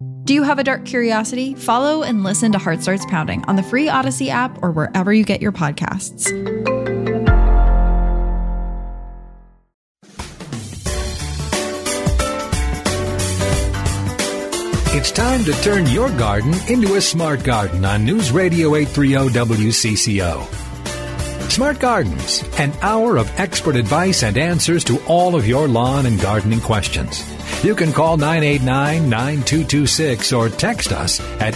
Do you have a dark curiosity? Follow and listen to Heart Starts Pounding on the free Odyssey app or wherever you get your podcasts. It's time to turn your garden into a smart garden on News Radio 830 WCCO. Smart Gardens, an hour of expert advice and answers to all of your lawn and gardening questions. You can call 989-9226 or text us at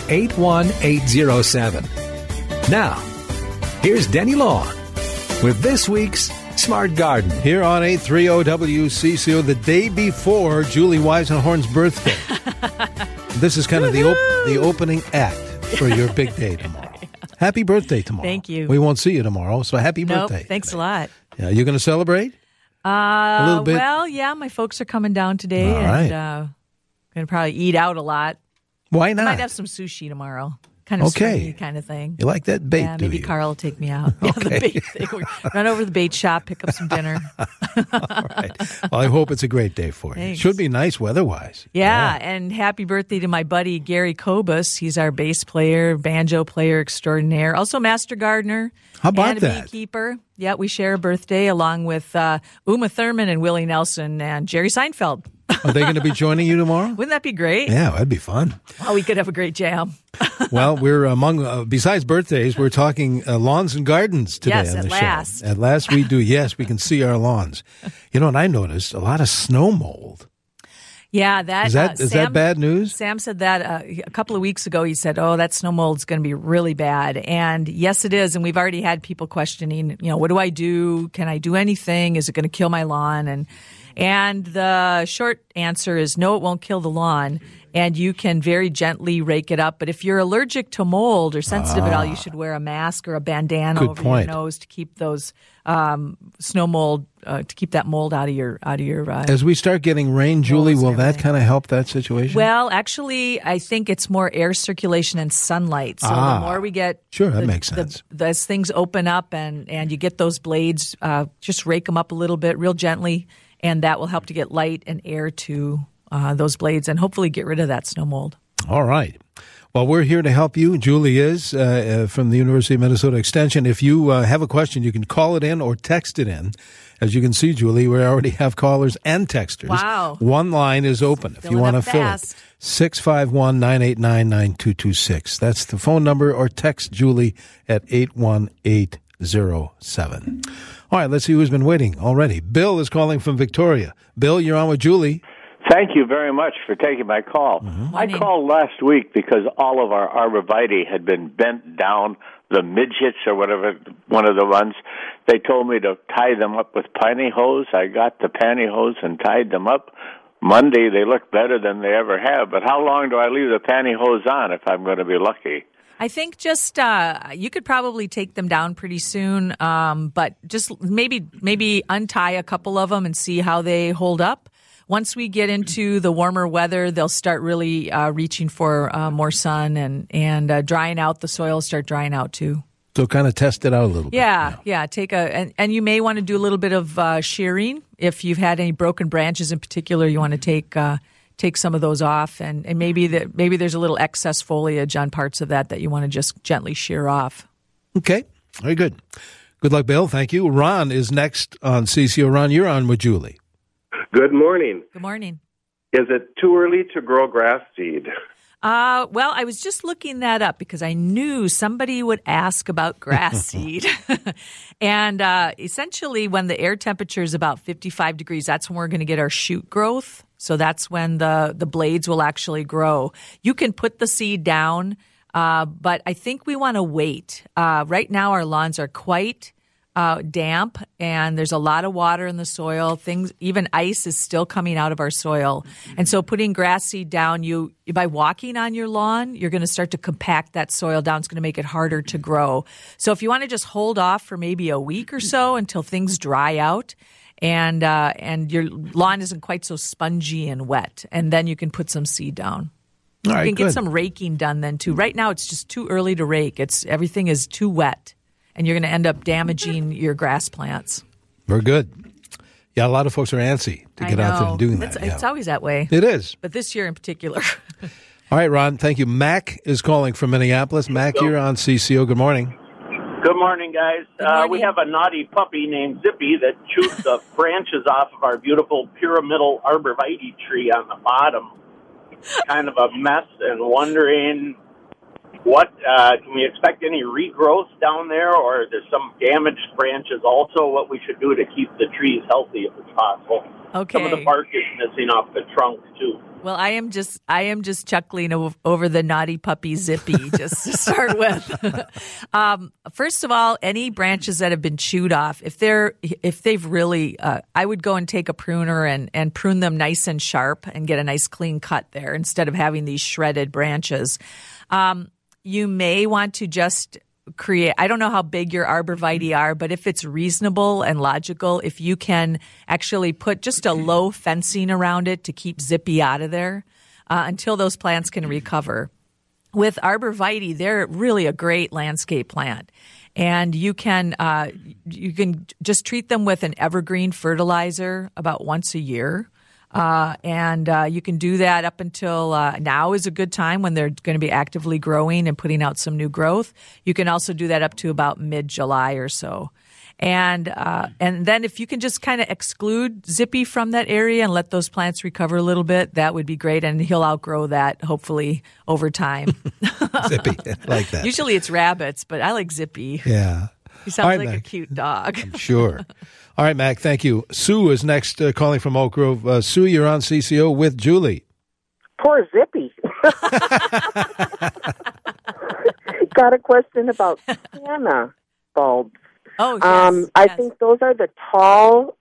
81807. Now, here's Denny Long with this week's Smart Garden. Here on 830 WCCO, the day before Julie Weisenhorn's birthday. This is kind of the opening act for your big day tomorrow. Happy birthday tomorrow. Thank you. We won't see you tomorrow, so happy birthday. Thanks a lot. Yeah, you going to celebrate? A little bit? Well, yeah, my folks are coming down today. All right. And going to probably eat out a lot. Why not? I might have some sushi tomorrow. Kind of stringy kind of thing. You like that bait, yeah, do maybe you? Carl will take me out. Yeah, the bait thing. Run over to the bait shop, pick up some dinner. All right. Well, I hope it's a great day for you. Thanks. It should be nice weather-wise. Yeah, and happy birthday to my buddy Gary Kobus. He's our bass player, banjo player extraordinaire, also master gardener. How about and a that? beekeeper. Yeah, we share a birthday along with Uma Thurman and Willie Nelson and Jerry Seinfeld. Are they going to be joining you tomorrow? Wouldn't that be great? Yeah, that'd be fun. Oh, we could have a great jam. Well, we're among, besides birthdays, we're talking lawns and gardens today Yes, on the at last. show. At last we do. Yes, we can see our lawns. You know what I noticed? A lot of snow mold. Yeah, Is that bad news? Sam said that a couple of weeks ago. He said, "Oh, that snow mold's going to be really bad." And yes, it is. And we've already had people questioning, what do I do? Can I do anything? Is it going to kill my lawn? And the short answer is no, it won't kill the lawn. And you can very gently rake it up. But if you're allergic to mold or sensitive at all, you should wear a mask or a bandana Good over point. your nose to keep those snow mold, to keep that mold out of your. As we start getting rain, Julie, will that kind of help that situation? Well, actually, I think it's more air circulation and sunlight. So the more we get, sure, that makes sense. As things open up and you get those blades, just rake them up a little bit, real gently, and that will help to get light and air to those blades and hopefully get rid of that snow mold. All right. Well, we're here to help you. Julie is from the University of Minnesota Extension. If you have a question, you can call it in or text it in. As you can see, Julie, we already have callers and texters. Wow. One line is open if you want to fill it. 651-989-9226. That's the phone number, or text Julie at 81807. All right, let's see who's been waiting already. Bill is calling from Victoria. Bill, you're on with Julie. Thank you very much for taking my call. Mm-hmm. I called last week because all of our arborvitae had been bent down, the midgets or whatever, one of the ones. They told me to tie them up with pantyhose. I got the pantyhose and tied them up. Monday, they look better than they ever have. But how long do I leave the pantyhose on if I'm going to be lucky? I think just you could probably take them down pretty soon, but just maybe untie a couple of them and see how they hold up. Once we get into the warmer weather, they'll start really reaching for more sun and drying out. The soil will start drying out too. So kind of test it out a little bit. Yeah. Take and you may want to do a little bit of shearing if you've had any broken branches in particular. You want to take some of those off, and maybe there's a little excess foliage on parts of that you want to just gently shear off. Okay, very good. Good luck, Bill. Thank you. Ron is next on CCO. Ron, you're on with Julie. Good morning. Good morning. Is it too early to grow grass seed? Well, I was just looking that up because I knew somebody would ask about grass seed. And essentially, when the air temperature is about 55 degrees, that's when we're going to get our shoot growth. So that's when the blades will actually grow. You can put the seed down, but I think we want to wait. Right now, our lawns are quite damp, and there's a lot of water in the soil. Even ice is still coming out of our soil. And so putting grass seed down, by walking on your lawn, you're going to start to compact that soil down. It's going to make it harder to grow. So if you want to just hold off for maybe a week or so until things dry out and your lawn isn't quite so spongy and wet, and then you can put some seed down. All right, you can good. get some raking done then too. Right now it's just too early to rake. Everything is too wet. And you're going to end up damaging your grass plants. Very good. Yeah, a lot of folks are antsy to get out there and doing that. It's always that way. It is. But this year in particular. All right, Ron, thank you. Mac is calling from Minneapolis. Mac, you're on CCO. Good morning. Good morning, guys. Good morning. We have a naughty puppy named Zippy that chews the branches off of our beautiful pyramidal arborvitae tree on the bottom. Kind of a mess, and wondering what can we expect any regrowth down there, or there's some damaged branches also, what we should do to keep the trees healthy if it's possible. Okay. Some of the bark is missing off the trunk, too. Well, I am just chuckling over the naughty puppy Zippy, just to start with. First of all, any branches that have been chewed off, if they've really, I would go and take a pruner and prune them nice and sharp and get a nice clean cut there instead of having these shredded branches. You may want to just create, I don't know how big your arborvitae are, but if it's reasonable and logical, if you can actually put just a low fencing around it to keep Zippy out of there until those plants can recover. With arborvitae, they're really a great landscape plant. And you can just treat them with an evergreen fertilizer about once a year. And you can do that up until now is a good time when they're going to be actively growing and putting out some new growth. You can also do that up to about mid-July or so. And then if you can just kind of exclude Zippy from that area and let those plants recover a little bit, that would be great. And he'll outgrow that, hopefully, over time. Zippy, like that. Usually it's rabbits, but I like Zippy. Yeah. He sounds right, like Mac. a cute dog. I'm sure. All right, Mac, thank you. Sue is next, calling from Oak Grove. Sue, you're on CCO with Julie. Poor Zippy. Got a question about canna bulbs. Oh, yes. I think those are the tall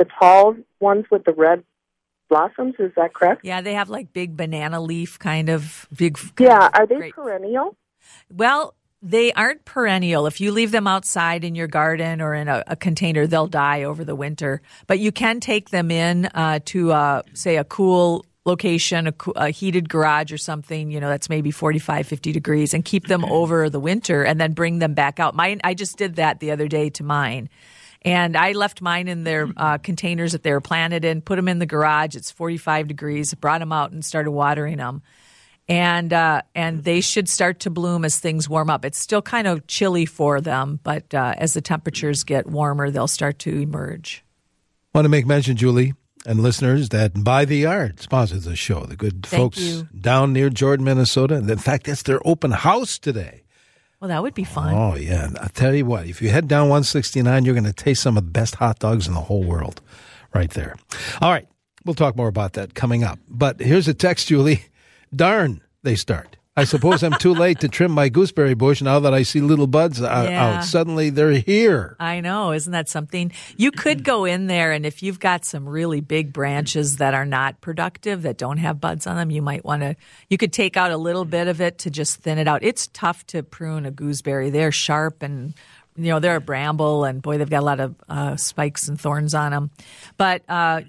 ones with the red blossoms. Is that correct? Yeah, they have like big banana leaf kind of big. Yeah, are they great. perennial? Well, they aren't perennial. If you leave them outside in your garden or in a container, they'll die over the winter. But you can take them in to, say, a cool location, a heated garage or something, that's maybe 45, 50 degrees, and keep them over the winter and then bring them back out. I just did that the other day to mine. And I left mine in their containers that they were planted in, put them in the garage. It's 45 degrees, brought them out and started watering them. And they should start to bloom as things warm up. It's still kind of chilly for them, but as the temperatures get warmer, they'll start to emerge. I want to make mention, Julie, and listeners, that By the Yard sponsors the show. The good folks down near Jordan, Minnesota. In fact, that's their open house today. Well, that would be fun. Oh, yeah. I'll tell you what, if you head down 169, you're going to taste some of the best hot dogs in the whole world right there. All right. We'll talk more about that coming up. But here's a text, Julie. Darn, they start. I suppose I'm too late to trim my gooseberry bush now that I see little buds out. Suddenly they're here. I know. Isn't that something? You could go in there, and if you've got some really big branches that are not productive, that don't have buds on them, you might want to, you could take out a little bit of it to just thin it out. It's tough to prune a gooseberry. They're sharp and they're a bramble, and boy, they've got a lot of spikes and thorns on them. But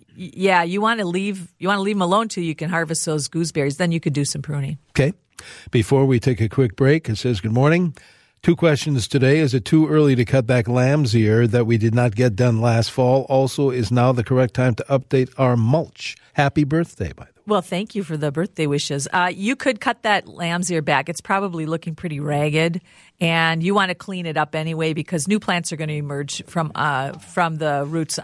you want to leave them alone till you can harvest those gooseberries. Then you could do some pruning. Okay. Before we take a quick break, it says, good morning. 2 questions today. Is it too early to cut back lamb's ear that we did not get done last fall? Also, is now the correct time to update our mulch? Happy birthday, by the way. Well, thank you for the birthday wishes. You could cut that lamb's ear back. It's probably looking pretty ragged, and you want to clean it up anyway because new plants are going to emerge from the roots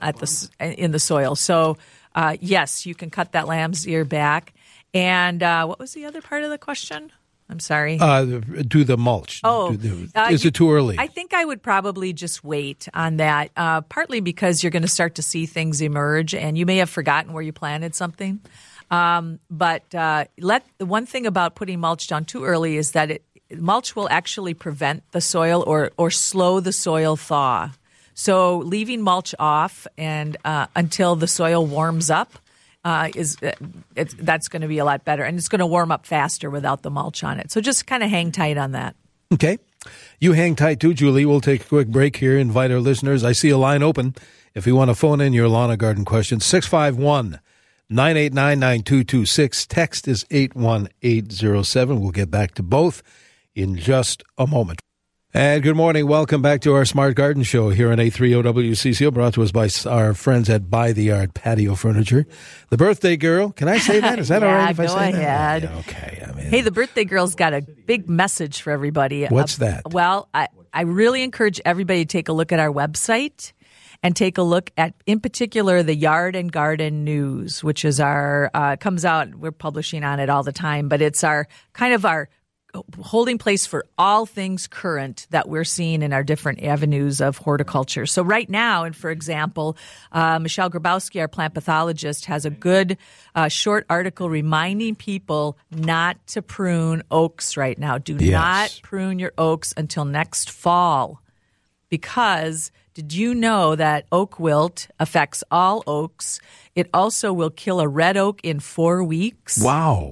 in the soil. So, yes, you can cut that lamb's ear back. And what was the other part of the question? I'm sorry. Do the mulch. Oh. Is it too early? I think I would probably just wait on that, partly because you're going to start to see things emerge, and you may have forgotten where you planted something. But one thing about putting mulch down too early is that mulch will actually prevent the soil or slow the soil thaw. So leaving mulch off and until the soil warms up that's going to be a lot better, and it's going to warm up faster without the mulch on it. So just kind of hang tight on that. Okay. You hang tight too, Julie. We'll take a quick break here. Invite our listeners. I see a line open. If you want to phone in your lawn and garden questions, 651-989-9226. Text is 81807. We'll get back to both in just a moment. And good morning. Welcome back to our Smart Garden Show here on 830 WCCO, brought to us by our friends at By the Yard Patio Furniture. The birthday girl, can I say that? Is that all right if I say that? Ahead. Yeah, okay. Hey, the birthday girl's got a big message for everybody. What's that? Well, I really encourage everybody to take a look at our website and take a look at, in particular, the Yard and Garden News, which is our, comes out, we're publishing on it all the time, but it's our kind of our holding place for all things current that we're seeing in our different avenues of horticulture. So right now, and for example, Michelle Grabowski, our plant pathologist, has a good short article reminding people not to prune oaks right now. Do not prune your oaks until next fall, because did you know that oak wilt affects all oaks? It also will kill a red oak in 4 weeks. Wow.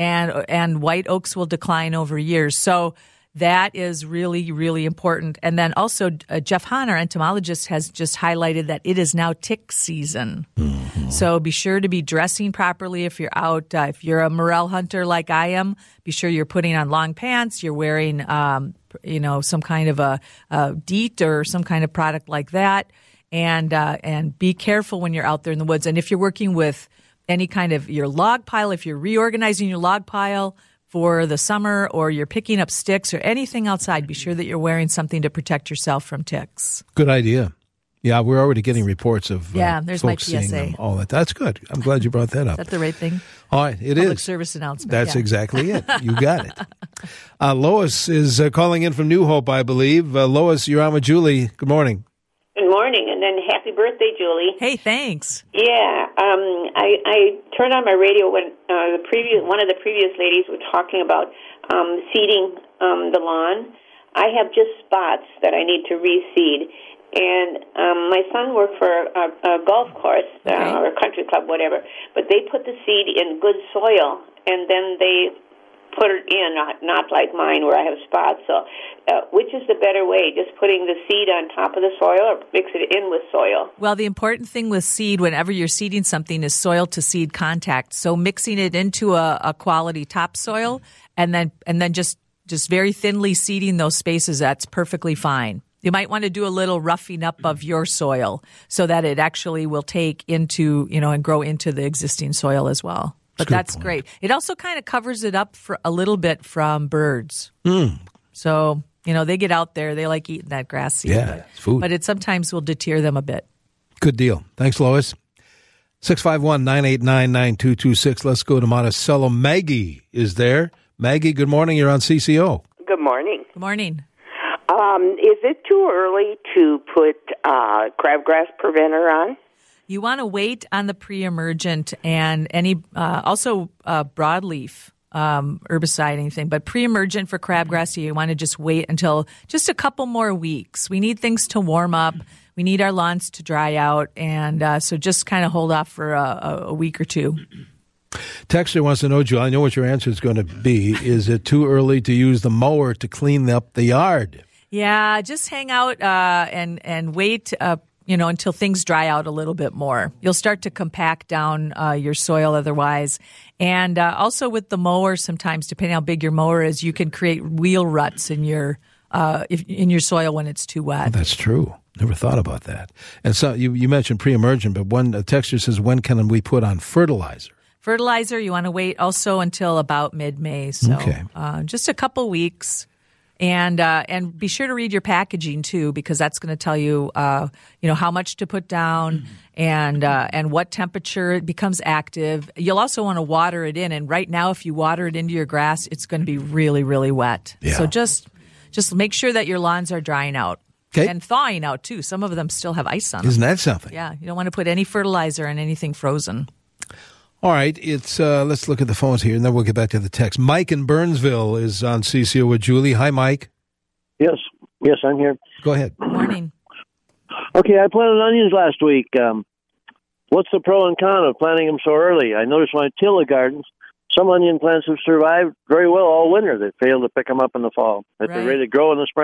And white oaks will decline over years. So that is really, really important. And then also Jeff Hahn, our entomologist, has just highlighted that it is now tick season. Mm-hmm. So be sure to be dressing properly if you're out. If you're a morel hunter like I am, be sure you're putting on long pants. You're wearing, some kind of a DEET or some kind of product like that. And be careful when you're out there in the woods. And if you're working with any kind of your log pile, if you're reorganizing your log pile for the summer, or you're picking up sticks or anything outside, be sure that you're wearing something to protect yourself from ticks. Good idea. Yeah, we're already getting reports of there's folks my PSA. seeing them, all that. That's good. I'm glad you brought that up. Is that the right thing? All right, it Public is. service announcement. That's exactly it. You got it. Lois is calling in from New Hope, I believe. Lois, you're on with Julie. Good morning. Good morning, and then happy birthday, Julie. Hey, thanks. Yeah, I turned on my radio when one of the previous ladies were talking about seeding the lawn. I have just spots that I need to reseed, and my son worked for a golf course or a country club, whatever. But they put the seed in good soil, and then they put it in, not like mine where I have spots. So which is the better way, just putting the seed on top of the soil or mix it in with soil? Well, the important thing with seed, whenever you're seeding something, is soil to seed contact. So mixing it into a quality topsoil and then just very thinly seeding those spaces, that's perfectly fine. You might want to do a little roughing up of your soil so that it actually will take into, and grow into the existing soil as well. But that's great. It also kind of covers it up for a little bit from birds. So, they get out there. They like eating that grass seed. Yeah, it's food. But it sometimes will deter them a bit. Good deal. Thanks, Lois. 651-989-9226. Let's go to Monticello. Maggie is there. Maggie, good morning. You're on CCO. Good morning. Good morning. Is it too early to put crabgrass preventer on? You want to wait on the pre-emergent and any also broadleaf herbicide, anything. But pre-emergent for crabgrass, you want to just wait until just a couple more weeks. We need things to warm up. We need our lawns to dry out. And so just kind of hold off for a week or two. Texter wants to know, Joe, I know what your answer is going to be. Is it too early to use the mower to clean up the yard? Yeah, just hang out and wait until things dry out a little bit more. You'll start to compact down your soil otherwise. And also with the mower, sometimes, depending how big your mower is, you can create wheel ruts in your soil when it's too wet. Oh, that's true. Never thought about that. And so you mentioned pre-emergent, but one texter says, when can we put on fertilizer? Fertilizer, you want to wait also until about mid-May. So just a couple weeks. And be sure to read your packaging too, because that's going to tell you, how much to put down and what temperature it becomes active. You'll also want to water it in. And right now, if you water it into your grass, it's going to be really, really wet. Yeah. So just make sure that your lawns are drying out. Okay. And thawing out too. Some of them still have ice on them. Isn't that something? Yeah. You don't want to put any fertilizer on anything frozen. All right, it's let's look at the phones here, and then we'll get back to the text. Mike in Burnsville is on CCO with Julie. Hi, Mike. Yes, I'm here. Go ahead. Good morning. Okay, I planted onions last week. What's the pro and con of planting them so early? I noticed when I till the gardens, some onion plants have survived very well all winter. They fail to pick them up in the fall. They're ready to grow in the spring.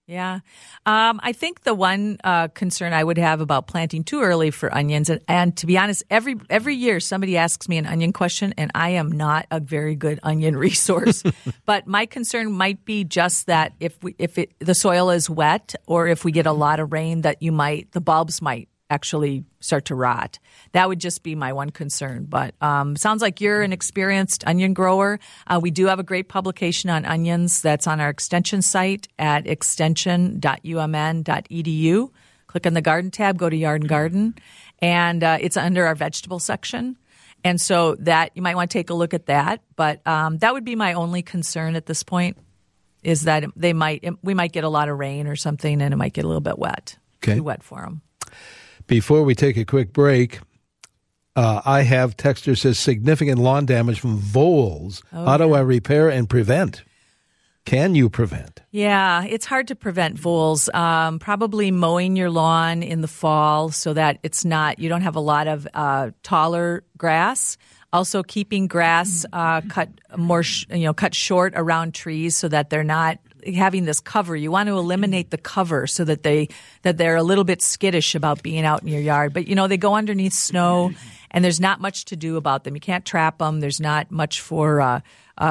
Yeah. I think the one concern I would have about planting too early for onions, and to be honest, every year somebody asks me an onion question, and I am not a very good onion resource. But my concern might be just that if the soil is wet, or if we get a lot of rain, that the bulbs might actually start to rot. That would just be my one concern. But sounds like you're an experienced onion grower. We do have a great publication on onions that's on our extension site at extension.umn.edu. Click on the garden tab, go to Yard and Garden, and it's under our vegetable section. And so that you might want to take a look at that. But that would be my only concern at this point, is that we might get a lot of rain or something, and it might get a little bit wet. Okay. Too wet for them. Before we take a quick break, I have texter says significant lawn damage from voles. How do I repair and prevent? Can you prevent? Yeah, it's hard to prevent voles. Probably mowing your lawn in the fall so that you don't have a lot of taller grass. Also, keeping grass cut short around trees so that they're not having this cover. You want to eliminate the cover so that they're a little bit skittish about being out in your yard. But they go underneath snow, and there's not much to do about them. You can't trap them. There's not much for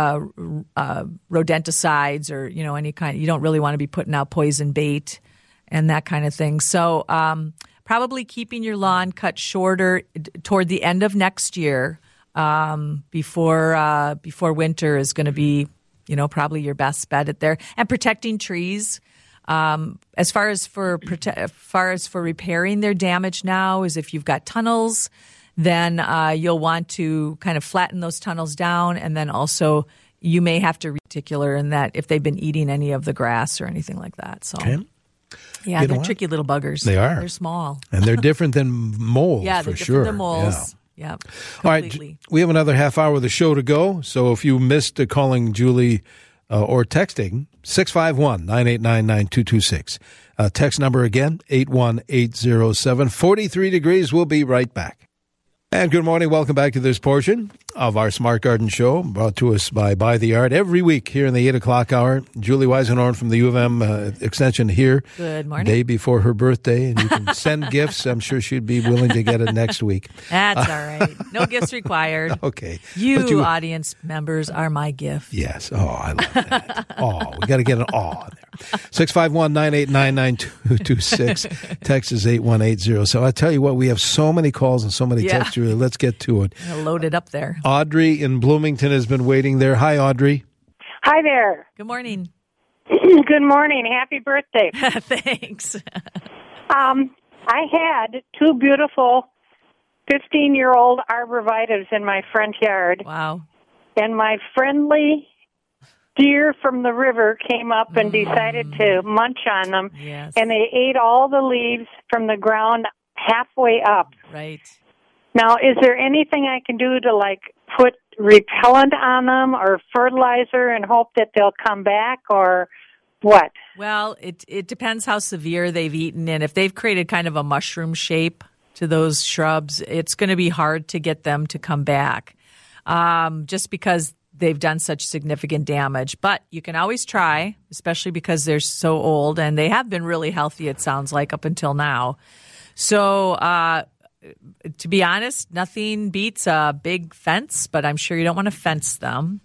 rodenticides or any kind. You don't really want to be putting out poison bait and that kind of thing. So probably keeping your lawn cut shorter toward the end of next year, before winter is going to be probably your best bet at there, and protecting trees. As far as for repairing their damage now, is if you've got tunnels, then you'll want to kind of flatten those tunnels down, and then also you may have to reticular in that if they've been eating any of the grass or anything like that. So, yeah, they're tricky little buggers. They are. They're small, and they're different than moles. Yeah, for they're sure. different than moles. Yeah. All right, completely. we have another half hour of the show to go. So if you missed calling Julie or texting, 651-989-9226. Text number again, 81807. 43 degrees. We'll be right back. And good morning. Welcome back to this portion of our Smart Garden Show, brought to us by the Yard every week here in the 8 o'clock hour. Julie Weisenhorn from the U of M Extension here. Good morning. Day before her birthday, and you can send gifts. I'm sure she'd be willing to get it next week. That's all right. No gifts required. Okay. You audience members are my gift. Yes. Oh, I love that. We got to get an awe in there. 651-989-9226. Text is 8180. So I tell you what, we have so many calls and so many texts. Let's get to it. Loaded up there. Audrey in Bloomington has been waiting there. Hi, Audrey. Hi there. Good morning. Good morning. Happy birthday. Thanks. I had two beautiful 15-year-old arborvitaes in my front yard. Wow. And my friendly deer from the river came up and decided to munch on them. Yes. And they ate all the leaves from the ground halfway up. Right. Now, is there anything I can do to, put repellent on them or fertilizer and hope that they'll come back, or what? Well, it depends how severe they've eaten, and if they've created kind of a mushroom shape to those shrubs, it's going to be hard to get them to come back, just because they've done such significant damage. But you can always try, especially because they're so old, and they have been really healthy, it sounds like, up until now. So, to be honest, nothing beats a big fence, but I'm sure you don't want to fence them.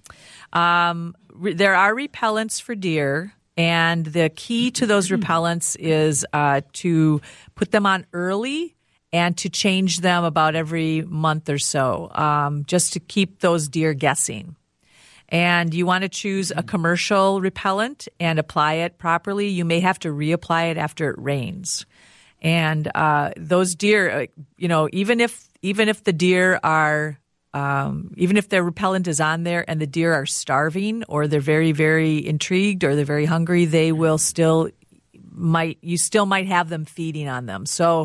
There are repellents for deer, and the key to those repellents is to put them on early and to change them about every month or so, just to keep those deer guessing. And you want to choose a commercial repellent and apply it properly. You may have to reapply it after it rains. And those deer, even if the deer are, even if their repellent is on there and the deer are starving, or they're very, very intrigued, or they're very hungry, they will you still might have them feeding on them. So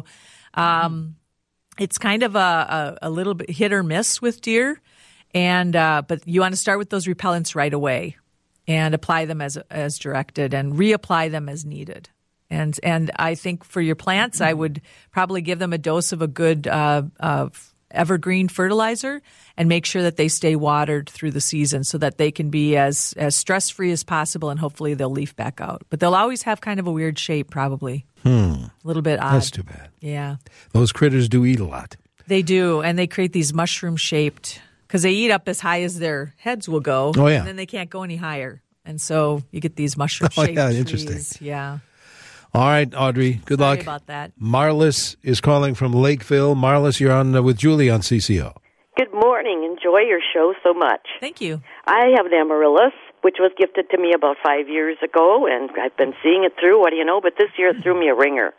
it's kind of a little bit hit or miss with deer. And but you want to start with those repellents right away and apply them as directed, and reapply them as needed. And I think for your plants, I would probably give them a dose of a good evergreen fertilizer and make sure that they stay watered through the season so that they can be as stress-free as possible, and hopefully they'll leaf back out. But they'll always have kind of a weird shape, probably. A little bit odd. That's too bad. Yeah. Those critters do eat a lot. They do, and they create these mushroom-shaped, because they eat up as high as their heads will go, Oh, yeah. and then they can't go any higher. And so you get these mushroom-shaped trees. Interesting. Yeah. All right, Audrey, good luck. Sorry about that. Marlis is calling from Lakeville. Marlis, you're on with Julie on CCO. Good morning. Enjoy your show so much. Thank you. I have an amaryllis, which was gifted to me about 5 years ago, and I've been seeing it through. What do you know? But this year it threw me a ringer.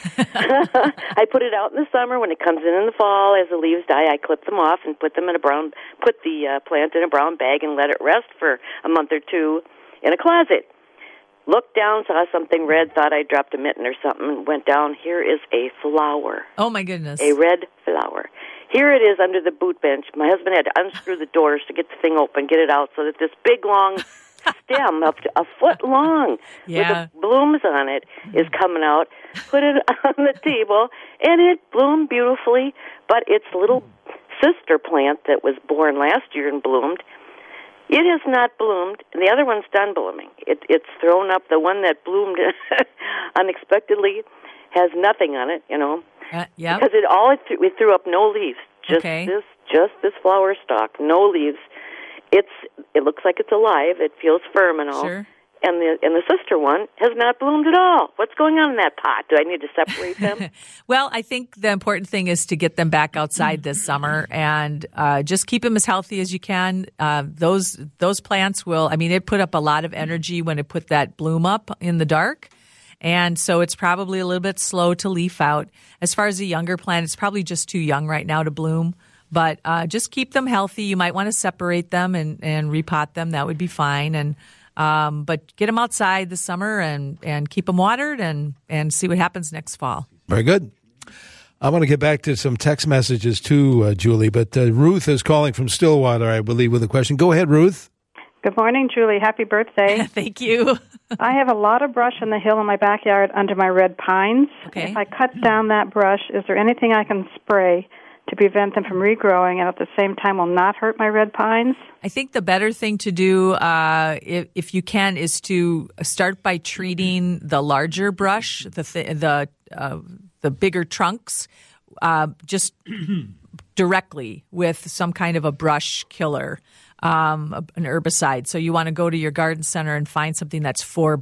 I put it out in the summer. When it comes in the fall, as the leaves die, I clip them off and put the plant in a brown bag and let it rest for a month or two in a closet. Looked down, saw something red, thought I dropped a mitten or something, and went down. Here is a flower. Oh, my goodness. A red flower. Here it is under the boot bench. My husband had to unscrew the doors to get the thing open, get it out, so that this big, long stem, up to a foot long, with the blooms on it, is coming out. Put it on the table, and it bloomed beautifully, but its little sister plant that was born last year and bloomed, it has not bloomed, and the other one's done blooming. It's thrown up. The one that bloomed unexpectedly has nothing on it, you know. Yeah. Because we threw up no leaves. Just this flower stalk, no leaves. It looks like it's alive. It feels firm and all. Sure. And the sister one has not bloomed at all. What's going on in that pot? Do I need to separate them? Well, I think the important thing is to get them back outside this summer and just keep them as healthy as you can. Those plants will, it put up a lot of energy when it put that bloom up in the dark. And so it's probably a little bit slow to leaf out. As far as a younger plant, it's probably just too young right now to bloom. But just keep them healthy. You might want to separate them and repot them. That would be fine. And but get them outside this summer and keep them watered and see what happens next fall. Very good. I want to get back to some text messages too, Julie. But Ruth is calling from Stillwater, I believe, with a question. Go ahead, Ruth. Good morning, Julie. Happy birthday. Thank you. I have a lot of brush on the hill in my backyard under my red pines. Okay. If I cut down that brush, is there anything I can spray to prevent them from regrowing and at the same time will not hurt my red pines? I think the better thing to do, if you can, is to start by treating the larger brush, the bigger trunks, just directly with some kind of a brush killer. An herbicide. So you want to go to your garden center and find something that's for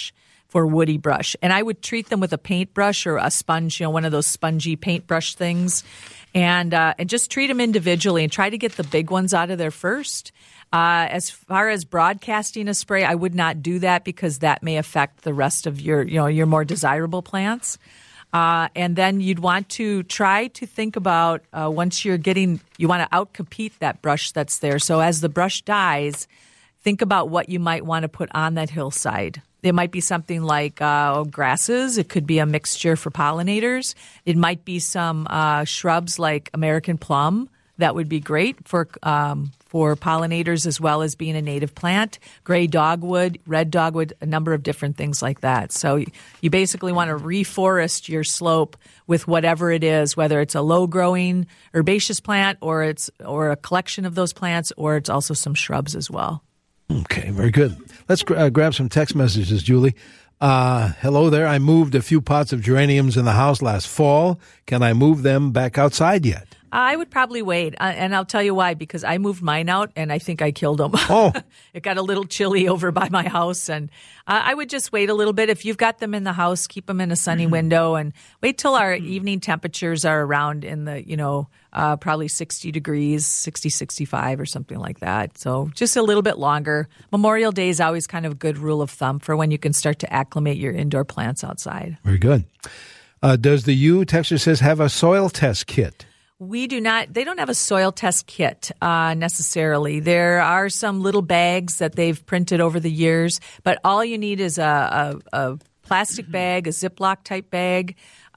woody brush. And I would treat them with a paintbrush or a sponge, one of those spongy paintbrush things, and just treat them individually and try to get the big ones out of there first. As far as broadcasting a spray, I would not do that because that may affect the rest of your more desirable plants. And then you'd want to try to think about once you want to outcompete that brush that's there. So as the brush dies, think about what you might want to put on that hillside. It might be something like grasses. It could be a mixture for pollinators. It might be some shrubs like American plum. That would be great for pollinators as well as being a native plant. Gray dogwood, red dogwood, a number of different things like that. So you basically want to reforest your slope with whatever it is, whether it's a low-growing herbaceous plant or a collection of those plants, or it's also some shrubs as well. Okay, very good. Let's grab some text messages, Julie. Hello there. I moved a few pots of geraniums in the house last fall. Can I move them back outside yet? I would probably wait, and I'll tell you why, because I moved mine out, and I think I killed them. Oh. It got a little chilly over by my house, and I would just wait a little bit. If you've got them in the house, keep them in a sunny window, and wait till our evening temperatures are around in the, probably 60 degrees, 60, 65 or something like that. So just a little bit longer. Memorial Day is always kind of a good rule of thumb for when you can start to acclimate your indoor plants outside. Very good. Does the texture says have a soil test kit? We do not. They don't have a soil test kit necessarily. There are some little bags that they've printed over the years, but all you need is a plastic bag, a Ziploc type bag,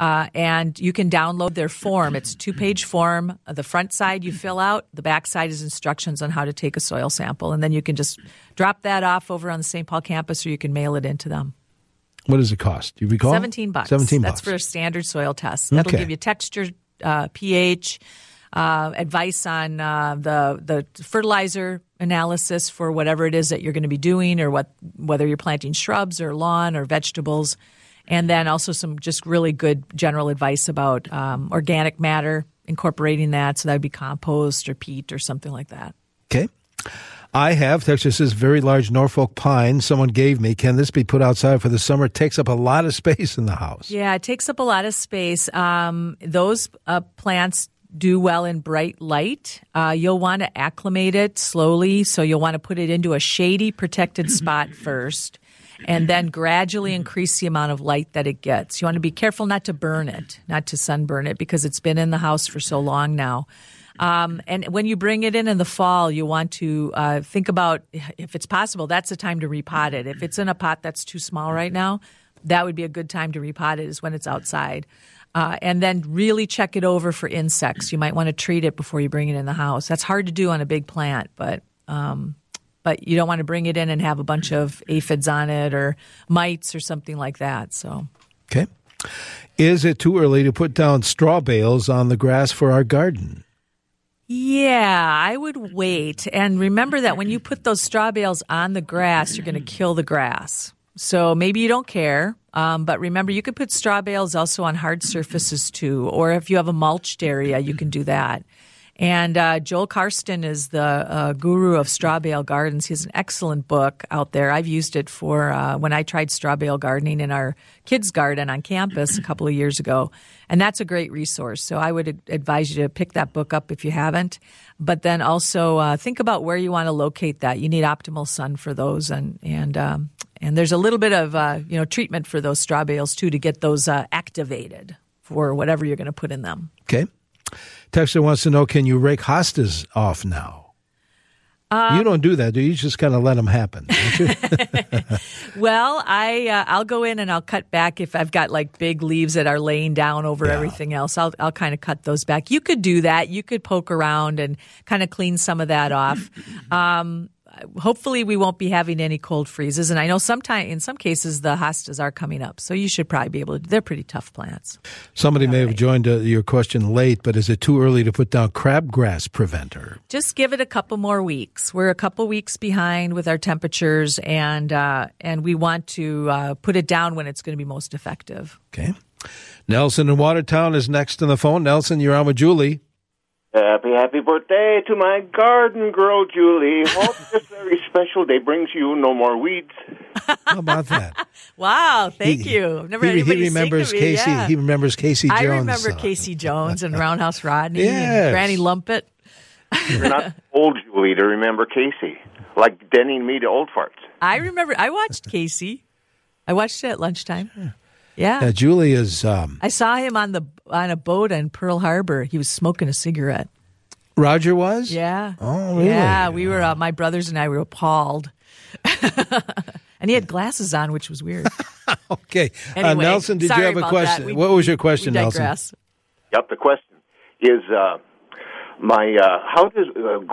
and you can download their form. It's a 2-page form. The front side you fill out. The back side is instructions on how to take a soil sample, and then you can just drop that off over on the St. Paul campus, or you can mail it in to them. What does it cost? Do you recall? $17. $17. That's for a standard soil test. That'll give you texture, pH, advice on the fertilizer analysis for whatever it is that you're going to be doing, or whether you're planting shrubs or lawn or vegetables. And then also some just really good general advice about organic matter, incorporating that. So that would be compost or peat or something like that. Okay. I have, Texas says, very large Norfolk pine someone gave me. Can this be put outside for the summer? It takes up a lot of space in the house. Yeah, it takes up a lot of space. Those plants do well in bright light. You'll want to acclimate it slowly. So you'll want to put it into a shady, protected spot first, and then gradually increase the amount of light that it gets. You want to be careful not to burn it, not to sunburn it, because it's been in the house for so long now. And when you bring it in the fall, you want to think about, if it's possible, that's the time to repot it. If it's in a pot that's too small right now, that would be a good time to repot it, is when it's outside. And then really check it over for insects. You might want to treat it before you bring it in the house. That's hard to do on a big plant, but you don't want to bring it in and have a bunch of aphids on it or mites or something like that. So, okay. Is it too early to put down straw bales on the grass for our garden? Yeah, I would wait. And remember that when you put those straw bales on the grass, you're going to kill the grass. So maybe you don't care, but remember, you could put straw bales also on hard surfaces too, or if you have a mulched area, you can do that. And Joel Karsten is the guru of straw bale gardens. He has an excellent book out there. I've used it for when I tried straw bale gardening in our kids' garden on campus a couple of years ago. And that's a great resource. So I would advise you to pick that book up if you haven't. But then also think about where you want to locate that. You need optimal sun for those. And there's a little bit of treatment for those straw bales too, to get those activated for whatever you're going to put in them. Okay. Texter wants to know, can you rake hostas off now? You don't do that, do you? You just kind of let them happen, don't you? Well, I'll go in and I'll cut back if I've got like big leaves that are laying down over everything else. I'll kind of cut those back. You could do that. You could poke around and kind of clean some of that off. Hopefully we won't be having any cold freezes. And I know in some cases the hostas are coming up. So you should probably be able to. They're pretty tough plants. Somebody may have joined your question late, but is it too early to put down crabgrass preventer? Just give it a couple more weeks. We're a couple weeks behind with our temperatures, and we want to put it down when it's going to be most effective. Okay. Nelson in Watertown is next on the phone. Nelson, you're on with Julie. Happy birthday to my garden girl, Julie. Hope this very special day brings you no more weeds. How about that? Wow, thank you. I've never had anybody remembers sing to me. Casey. Yeah. He remembers Casey Jones. I remember Casey Jones and Roundhouse Rodney and Granny Lumpet. You're not old, Julie, to remember Casey. Like Denny and me to old farts. I remember. I watched Casey. I watched it at lunchtime. Yeah. Julie is... I saw him on a boat in Pearl Harbor. He was smoking a cigarette. Roger was? Yeah. Oh, really? Yeah, we were, my brothers and I were appalled. And he had glasses on, which was weird. Okay. Anyway, Nelson, did you have a question? What was your question, Nelson? Yep, the question is... how does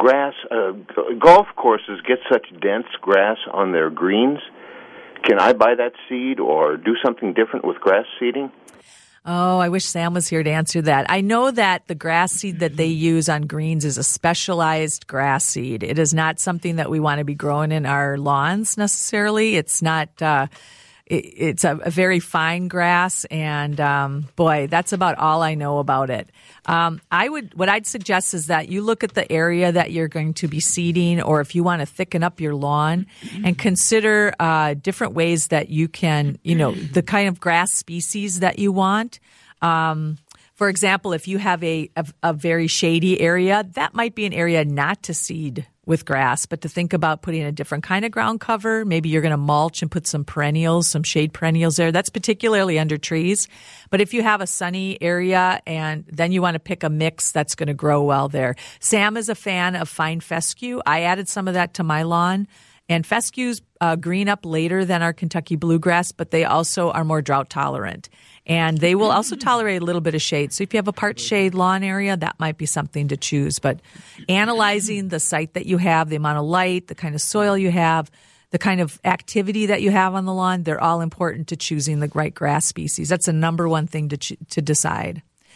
golf courses get such dense grass on their greens? Can I buy that seed or do something different with grass seeding? Oh, I wish Sam was here to answer that. I know that the grass seed that they use on greens is a specialized grass seed. It is not something that we want to be growing in our lawns necessarily. It's not... It's a very fine grass, and boy, that's about all I know about it. What I'd suggest is that you look at the area that you're going to be seeding, or if you want to thicken up your lawn, and consider different ways that you can, the kind of grass species that you want. For example, if you have a very shady area, that might be an area not to seed with grass, but to think about putting a different kind of ground cover. Maybe you're going to mulch and put some shade perennials there. That's particularly under trees. But if you have a sunny area, and then you want to pick a mix that's going to grow well there. Sam is a fan of fine fescue. I added some of that to my lawn. And fescues green up later than our Kentucky bluegrass, but they also are more drought tolerant. And they will also tolerate a little bit of shade. So if you have a part shade lawn area, that might be something to choose. But analyzing the site that you have, the amount of light, the kind of soil you have, the kind of activity that you have on the lawn, they're all important to choosing the right grass species. That's the number one thing to decide.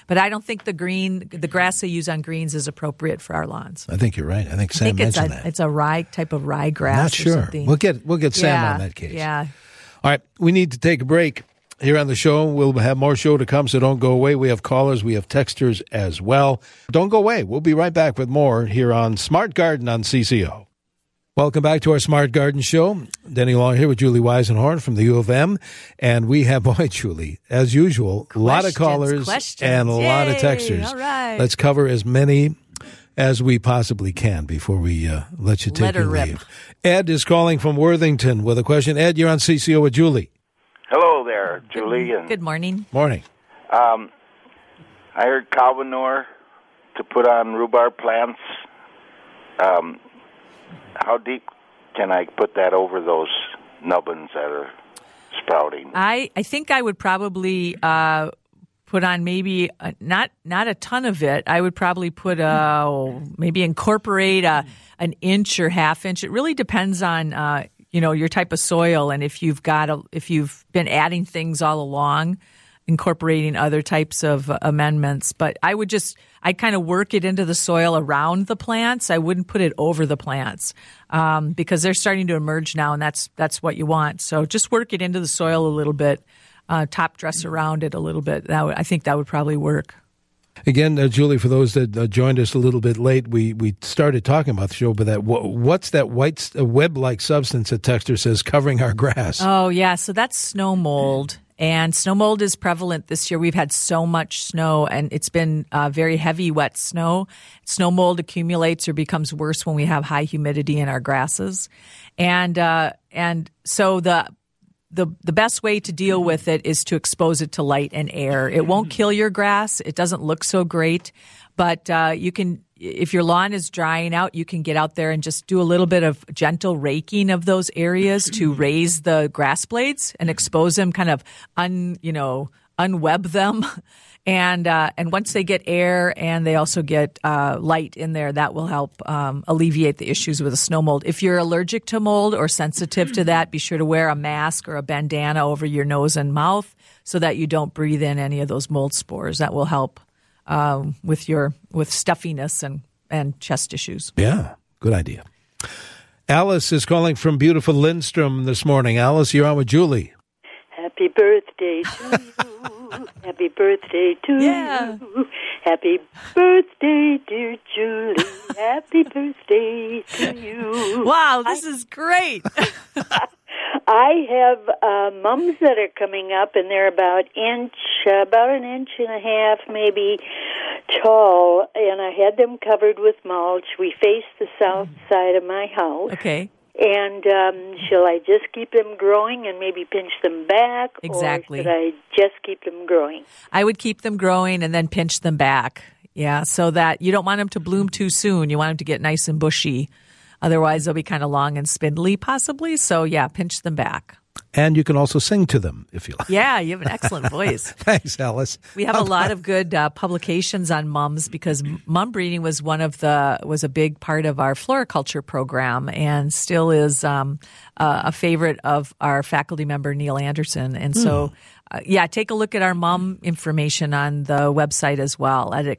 But I don't think the grass they use on greens is appropriate for our lawns. I think you're right. I think Sam mentioned that. It's a type of ryegrass. Not sure. Or something. We'll get Sam on that case. Yeah. All right, we need to take a break here on the show. We'll have more show to come, so don't go away. We have callers, we have texters as well. Don't go away. We'll be right back with more here on Smart Garden on CCO. Welcome back to our Smart Garden Show. Denny Long here with Julie Weisenhorn from the U of M. And we have, boy, Julie, as usual, a lot of callers and a lot of texters. All right. Let's cover as many as we possibly can before we let you take your leave. Ed is calling from Worthington with a question. Ed, you're on CCO with Julie. Hello there, Julie. Good morning. Morning. I heard cow manure to put on rhubarb plants. How deep can I put that over those nubbins that are sprouting? I think I would probably put on maybe not a ton of it. I would probably put maybe incorporate an inch or half inch. It really depends on your type of soil, and if you've been adding things all along, incorporating other types of amendments. But I'd kind of work it into the soil around the plants. I wouldn't put it over the plants because they're starting to emerge now, and that's what you want. So just work it into the soil a little bit, top dress around it a little bit. I think that would probably work. Again, Julie, for those that joined us a little bit late, we started talking about the show, but what's that white web-like substance that texter says covering our grass? Oh, yeah. So that's snow mold. And snow mold is prevalent this year. We've had so much snow, and it's been very heavy, wet snow. Snow mold accumulates or becomes worse when we have high humidity in our grasses. And so the best way to deal with it is to expose it to light and air. It won't kill your grass. It doesn't look so great, but you can. If your lawn is drying out, you can get out there and just do a little bit of gentle raking of those areas to raise the grass blades and expose them, kind of unweb them. And once they get air and they also get light in there, that will help alleviate the issues with the snow mold. If you're allergic to mold or sensitive to that, be sure to wear a mask or a bandana over your nose and mouth so that you don't breathe in any of those mold spores. That will help with stuffiness and chest issues. Yeah, good idea. Alice is calling from beautiful Lindstrom this morning. Alice, you're on with Julie. Happy birthday to you. Happy birthday to you. Happy birthday, dear Julie. Happy birthday to you. Wow, this is great. I have mums that are coming up, and they're about an inch and a half, maybe tall, and I had them covered with mulch. We face the south side of my house. Okay. And shall I just keep them growing and maybe pinch them back? Exactly. Or should I just keep them growing? I would keep them growing and then pinch them back. Yeah, so that you don't want them to bloom too soon. You want them to get nice and bushy. Otherwise, they'll be kind of long and spindly, possibly. So, yeah, pinch them back. And you can also sing to them if you like. Yeah, you have an excellent voice. Thanks, Alice. We have a lot of good publications on mums because mum breeding was a big part of our floriculture program and still is a favorite of our faculty member Neil Anderson. And so, take a look at our mum information on the website as well at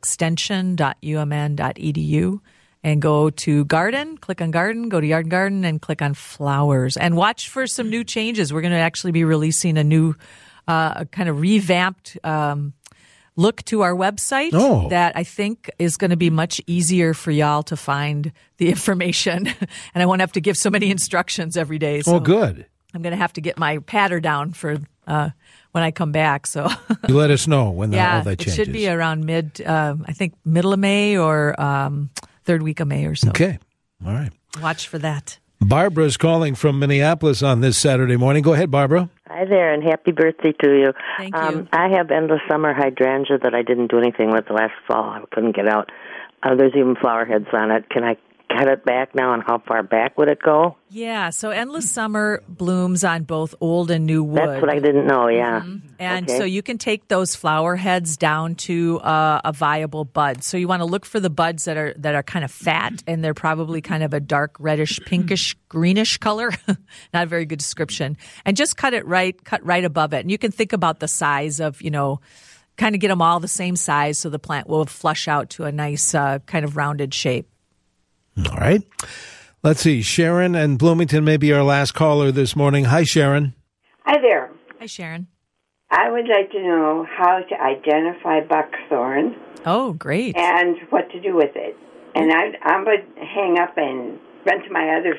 extension.umn.edu. And go to garden, click on garden, go to yard and garden, and click on flowers. And watch for some new changes. We're going to actually be releasing a new kind of revamped look to our website that I think is going to be much easier for y'all to find the information. And I won't have to give so many instructions every day. So good. I'm going to have to get my patter down for when I come back. So you let us know when all that changes. It should be around middle of May or third week of May or so. Okay. All right. Watch for that. Barbara's calling from Minneapolis on this Saturday morning. Go ahead, Barbara. Hi there, and happy birthday to you. Thank you. I have endless summer hydrangea that I didn't do anything with last fall. I couldn't get out. There's even flower heads on it. Can I cut it back now, and how far back would it go? Yeah, so endless summer blooms on both old and new wood. That's what I didn't know, yeah. Mm-hmm. And so you can take those flower heads down to a viable bud. So you want to look for the buds that are kind of fat, and they're probably kind of a dark reddish, pinkish, greenish color. Not a very good description. And just cut right above it. And you can think about the size of, kind of get them all the same size so the plant will flush out to a nice kind of rounded shape. All right. Let's see. Sharon and Bloomington may be our last caller this morning. Hi, Sharon. Hi there. Hi, Sharon. I would like to know how to identify buckthorn. Oh, great. And what to do with it. And I'm going to hang up and run to my other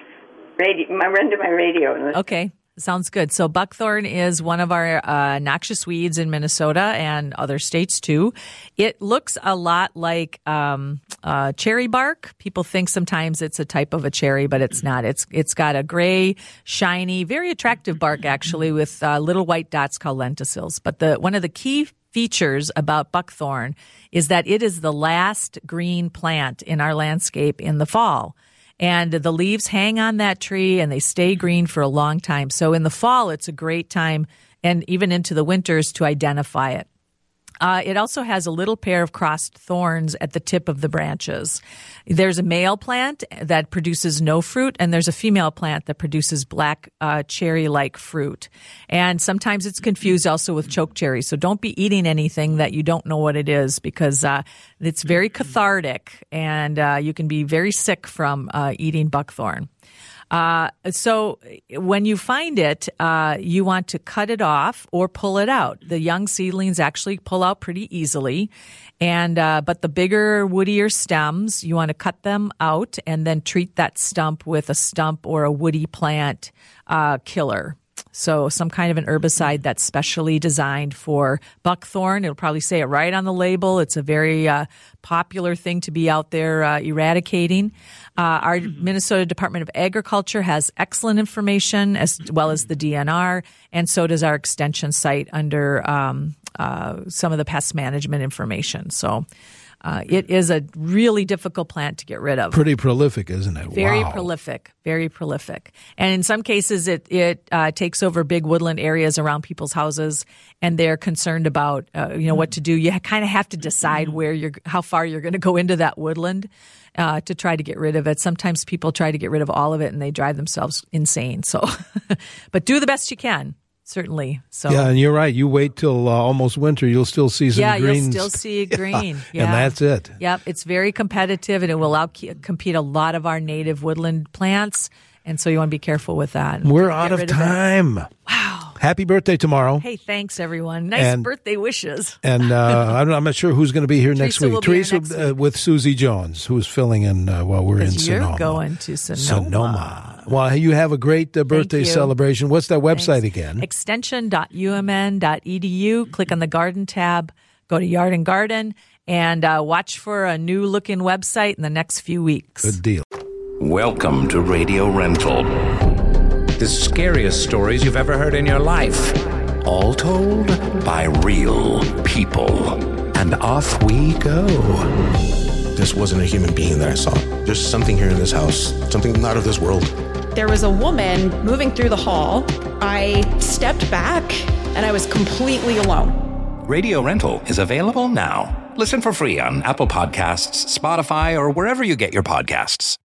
radio. And listen. Okay. Sounds good. So buckthorn is one of our noxious weeds in Minnesota and other states too. It looks a lot like cherry bark. People think sometimes it's a type of a cherry, but it's not. It's got a gray, shiny, very attractive bark actually with little white dots called lenticels. But one of the key features about buckthorn is that it is the last green plant in our landscape in the fall. And the leaves hang on that tree and they stay green for a long time. So in the fall, it's a great time, and even into the winters, to identify it. It also has a little pair of crossed thorns at the tip of the branches. There's a male plant that produces no fruit, and there's a female plant that produces black cherry-like fruit. And sometimes it's confused also with chokecherry. So don't be eating anything that you don't know what it is, because it's very cathartic, and you can be very sick from eating buckthorn. So when you find it, you want to cut it off or pull it out. The young seedlings actually pull out pretty easily. And, but the bigger, woodier stems, you want to cut them out and then treat that stump with a stump or a woody plant, killer. So some kind of an herbicide that's specially designed for buckthorn. It'll probably say it right on the label. It's a very popular thing to be out there eradicating. Our Minnesota Department of Agriculture has excellent information, as well as the DNR, and so does our extension site under some of the pest management information. So it is a really difficult plant to get rid of. Pretty prolific, isn't it? Very Wow. prolific, very prolific. And in some cases, it takes over big woodland areas around people's houses, and they're concerned about what to do. You kind of have to decide how far you're going to go into that woodland to try to get rid of it. Sometimes people try to get rid of all of it, and they drive themselves insane. So, but do the best you can. Certainly. So yeah, and you're right. You wait till almost winter, you'll still see some greens. You'll still see green. Yeah. And that's it. Yep, it's very competitive, and it will compete a lot of our native woodland plants, and so you want to be careful with that. We're out of time. Wow. Happy birthday tomorrow. Hey, thanks, everyone. Nice birthday wishes. And I'm not sure who's going to be here next week. Teresa with Susie Jones, who's filling in while we're in Sonoma. You're going to Sonoma. Well, you have a great birthday celebration. What's that website again? Extension.umn.edu. Click on the garden tab. Go to Yard and Garden, and watch for a new-looking website in the next few weeks. Good deal. Welcome to Radio Rental. The scariest stories you've ever heard in your life. All told by real people. And off we go. This wasn't a human being that I saw. There's something here in this house, something not of this world. There was a woman moving through the hall. I stepped back, and I was completely alone. Radio Rental is available now. Listen for free on Apple Podcasts, Spotify, or wherever you get your podcasts.